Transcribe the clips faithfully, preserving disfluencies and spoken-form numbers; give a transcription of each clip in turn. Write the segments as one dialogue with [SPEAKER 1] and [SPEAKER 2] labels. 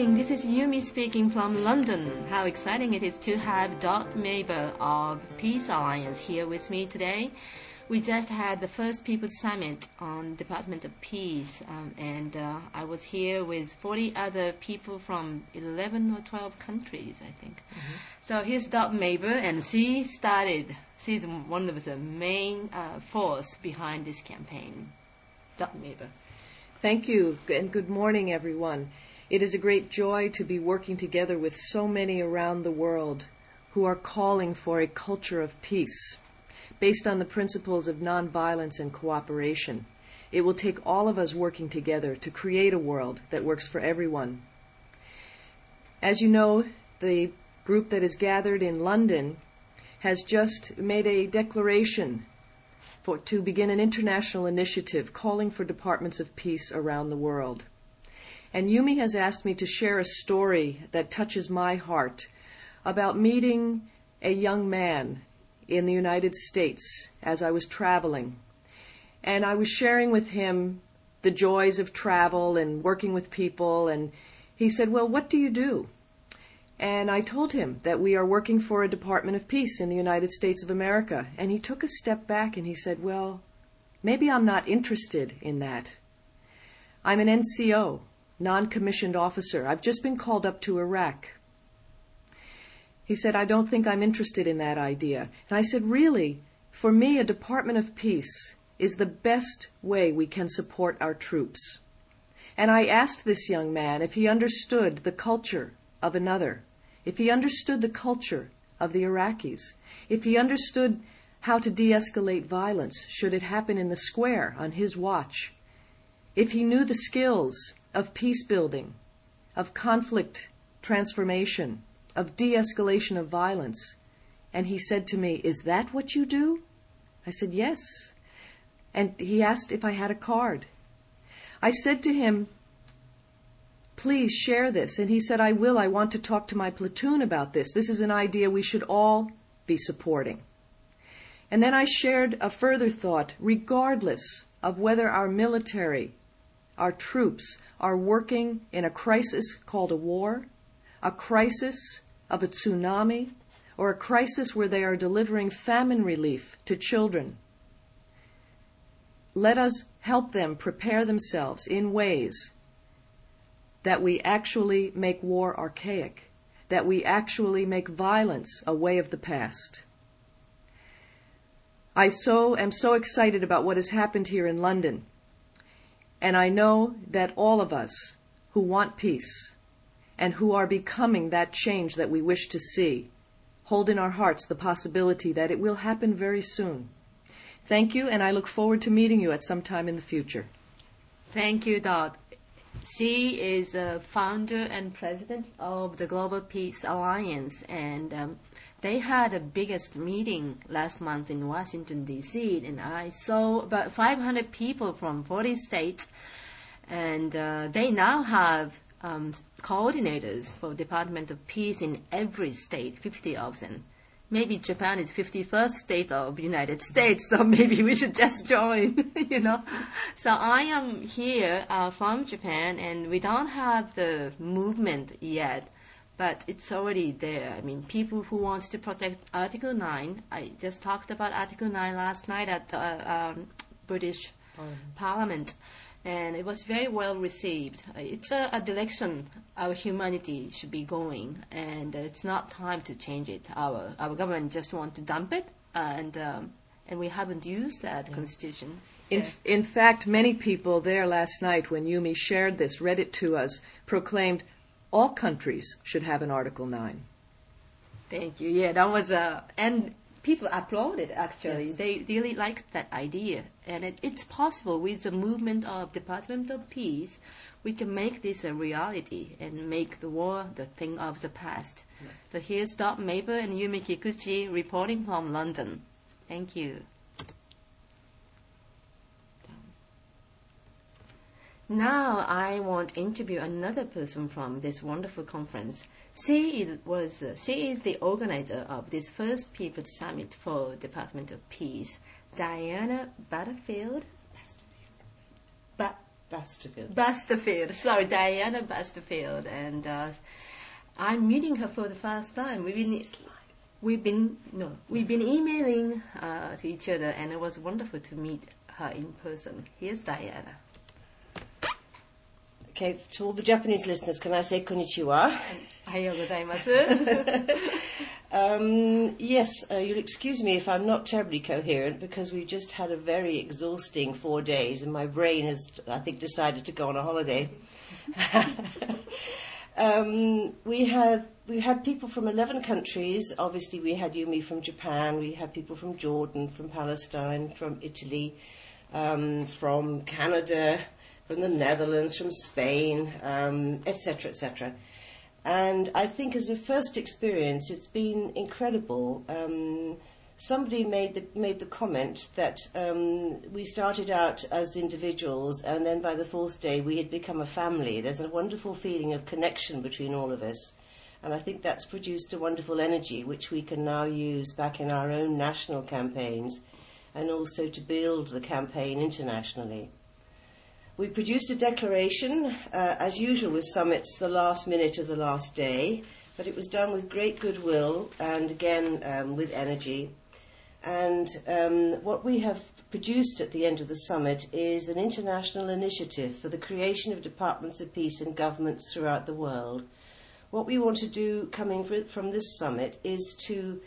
[SPEAKER 1] morning, this is Yumi speaking from London. How exciting it is to have Dot Maber of Peace Alliance here with me today. We just had the first People's Summit on Department of Peace, um, and uh, I was here with forty other people from eleven or twelve countries, I think. Mm-hmm. So here's Dot Maber, and she started, she's one of the main uh, force behind this campaign. Dot Maber.
[SPEAKER 2] Thank you, and good morning, everyone. It is a great joy to be working together with so many around the world who are calling for a culture of peace based on the principles of nonviolence and cooperation. It will take all of us working together to create a world that works for everyone. As you know, the group that is gathered in London has just made a declaration for, to begin an international initiative calling for departments of peace around the world. And Yumi has asked me to share a story that touches my heart about meeting a young man in the United States as I was traveling. And I was sharing with him the joys of travel and working with people, and he said, well, what do you do? And I told him that we are working for a Department of Peace in the United States of America. And he took a step back and he said, well, maybe I'm not interested in that. I'm an N C O. Non-commissioned officer. I've just been called up to Iraq. He said, I don't think I'm interested in that idea. And I said, really, for me, a Department of Peace is the best way we can support our troops. And I asked this young man if he understood the culture of another, if he understood the culture of the Iraqis, if he understood how to de-escalate violence should it happen in the square on his watch, if he knew the skills of peace building, of conflict transformation, of de-escalation of violence. And he said to me, is that what you do? I said, yes. And he asked if I had a card. I said to him, please share this. And he said, I will. I want to talk to my platoon about this. This is an idea we should all be supporting. And then I shared a further thought, regardless of whether our military, our troops, are working in a crisis called a war, a crisis of a tsunami, or a crisis where they are delivering famine relief to children. Let us help them prepare themselves in ways that we actually make war archaic, that we actually make violence a way of the past. I so am so excited about what has happened here in London. And I know that all of us who want peace and who are becoming that change that we wish to see hold in our hearts the possibility that it will happen very soon. Thank you, and I look forward to meeting you at some time in the future.
[SPEAKER 1] Thank you, Dot. She is a founder and president of the Global Peace Alliance, and um, they had a biggest meeting last month in Washington, D C, and I saw about five hundred people from forty states, and uh, they now have um, coordinators for Department of Peace in every state, fifty of them. Maybe Japan is fifty-first state of United States, so maybe we should just join, you know. So I am here uh, from Japan, and we don't have the movement yet, but it's already there. I mean, people who want to protect Article nine, I just talked about Article nine last night at the uh, um, British Parliament. Parliament, and it was very well received. It's a, a direction our humanity should be going, and uh, it's not time to change it. Our our government just want to dump it, and um, and we haven't used that yeah. constitution. So.
[SPEAKER 2] In, in fact, many people there last night when Yumi shared this, read it to us, proclaimed all countries should have an Article nine.
[SPEAKER 1] Thank you. Yeah, that was a... Uh, and people applauded, actually.
[SPEAKER 2] Yes.
[SPEAKER 1] They really liked that idea. And it, it's possible with the movement of Department of Peace, we can make this a reality and make the war the thing of the past. Yes. So here's Dot Maber and Yumi Kikuchi reporting from London. Thank you. Now I want to interview another person from this wonderful conference. She is, was, uh, she is the organizer of this first People's Summit for Department of Peace, Diana Butterfield. Ba-
[SPEAKER 3] Basterfield.
[SPEAKER 1] Basterfield. Sorry, Diana Basterfield. And uh, I'm meeting her for the first time. We've been, we've been, no, we've been emailing uh, to each other, and it was wonderful to meet her in person. Here's Diana.
[SPEAKER 3] Okay, to all the Japanese listeners, can I say konnichiwa?
[SPEAKER 1] Ohayou gozaimasu.
[SPEAKER 3] um, yes, uh, you'll excuse me if I'm not terribly coherent because we just had a very exhausting four days and my brain has, I think, decided to go on a holiday. um, we had we had people from eleven countries. Obviously, we had Yumi from Japan. We had people from Jordan, from Palestine, from Italy, um, from Canada, from the Netherlands, from Spain, um, et cetera, et cetera. And I think as a first experience, it's been incredible. Um, somebody made the, made the comment that um, we started out as individuals, and then by the fourth day, we had become a family. There's a wonderful feeling of connection between all of us. And I think that's produced a wonderful energy, which we can now use back in our own national campaigns, and also to build the campaign internationally. We produced a declaration, uh, as usual with summits, the last minute of the last day, but it was done with great goodwill and, again, um, with energy. And um, what we have produced at the end of the summit is an international initiative for the creation of departments of peace in governments throughout the world. What we want to do coming from this summit is to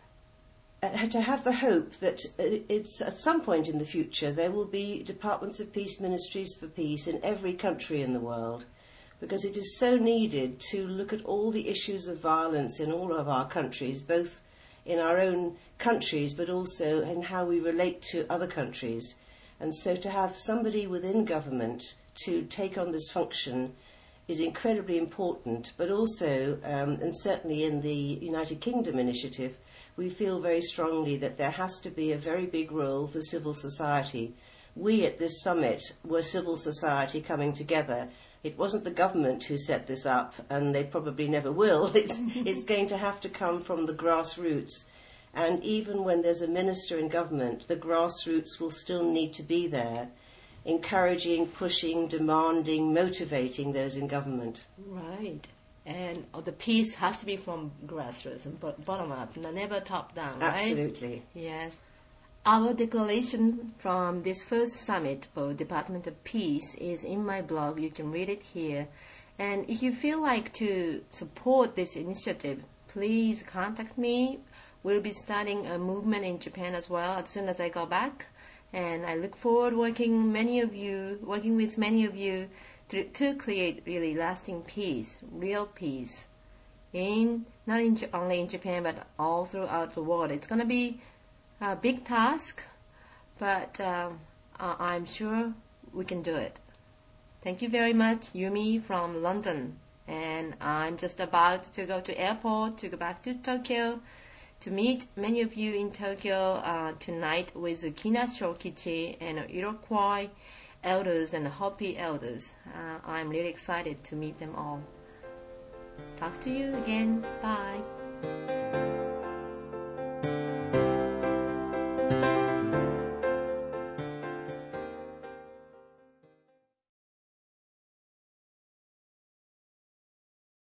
[SPEAKER 3] Uh, to have the hope that it's at some point in the future there will be departments of peace, ministries for peace in every country in the world, because it is so needed to look at all the issues of violence in all of our countries, both in our own countries but also in how we relate to other countries. And so to have somebody within government to take on this function is incredibly important, but also, um, and certainly in the United Kingdom initiative, we feel very strongly that there has to be a very big role for civil society. We at this summit were civil society coming together. It wasn't the government who set this up, and they probably never will. It's, it's going to have to come from the grassroots. And even when there's a minister in government, the grassroots will still need to be there, encouraging, pushing, demanding, motivating those in government.
[SPEAKER 1] Right. And oh, the peace has to be from grassroots and bottom up, never top down, right?
[SPEAKER 3] Absolutely.
[SPEAKER 1] Yes. Our declaration from this first summit for Department of Peace is in my blog. You can read it here. And if you feel like to support this initiative, please contact me. We'll be starting a movement in Japan as well as soon as I go back. And I look forward working many of you, working with many of you to, to create really lasting peace, real peace, in not in, only in Japan but all throughout the world. It's going to be a big task, but um, uh, I'm sure we can do it. Thank you very much, Yumi from London. And I'm just about to go to airport to go back to Tokyo to meet many of you in Tokyo uh, tonight with Kina Shokichi and Iroquois elders and Hopi elders. Uh, I'm really excited to meet them all. Talk to you again. Bye.